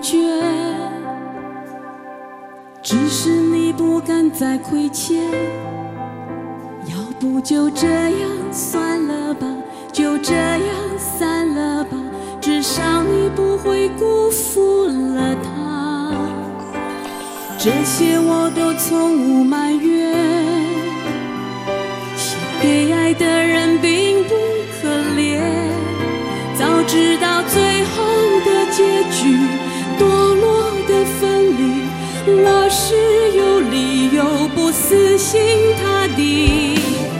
觉，只是你不敢再亏欠。要不就这样算了吧，就这样散了吧，至少你不会辜负了他。这些我都从无埋怨，写给爱的人并不可怜。早知道最后的结局，堕落的分离，我是有理由不死心塌地。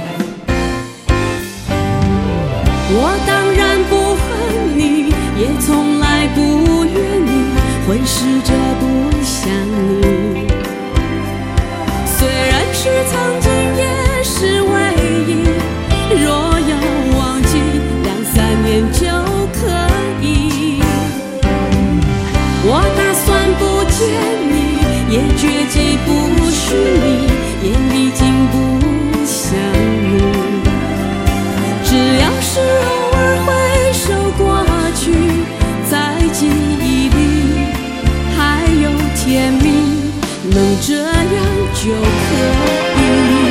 我当然不恨你，也从来不怨你，会试着不想你。虽然是曾经，也是唯一，若要忘记2-3年就可以。我打算不见你，也决计不许你，也已经不想你。只要是偶尔回首过去，在记忆里还有甜蜜，能这样就可以。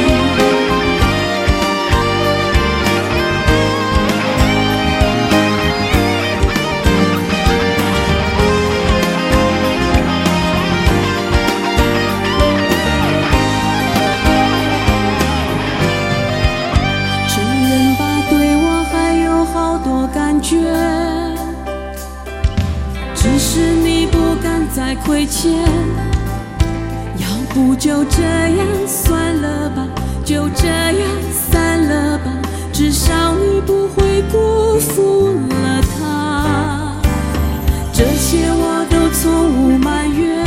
只是你不敢再亏欠，要不就这样算了吧，就这样散了吧，至少你不会辜负了他。这些我都从无埋怨，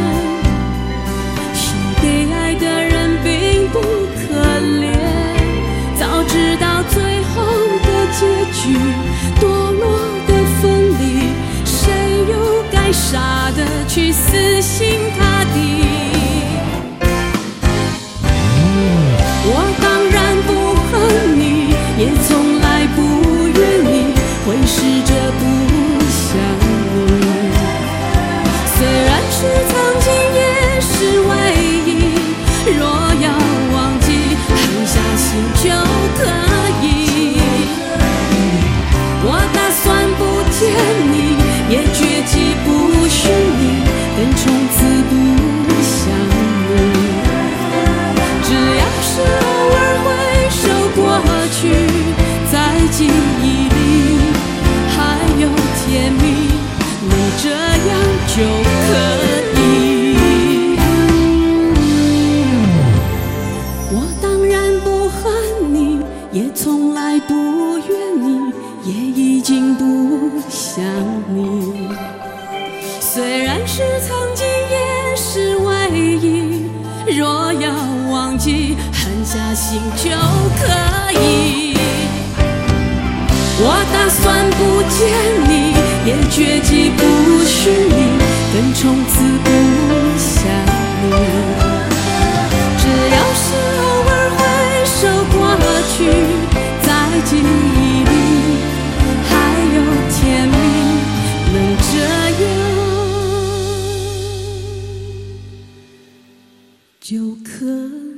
写给爱的人并不可怜。早知道最后的结局，堕落的分离，谁又该傻的去死心塌地？我当然不恨你，也从来不怨你，会试着不想你。虽然是曾经，也是唯一，若要忘记，狠下心就可以。我打算不见你，也决计不许你，更从此不想你。只要是偶尔回首过去，在记忆里还有甜蜜，能这样就可以。我当然不恨你，也从来不怨你，也已经不想你。虽然是曾经，也是唯一，若要忘记，狠下心就可以。我打算不见你，也决计不许你，更从此不想你。只要是偶尔回首过去，在记忆里还有甜蜜，能这样就可以。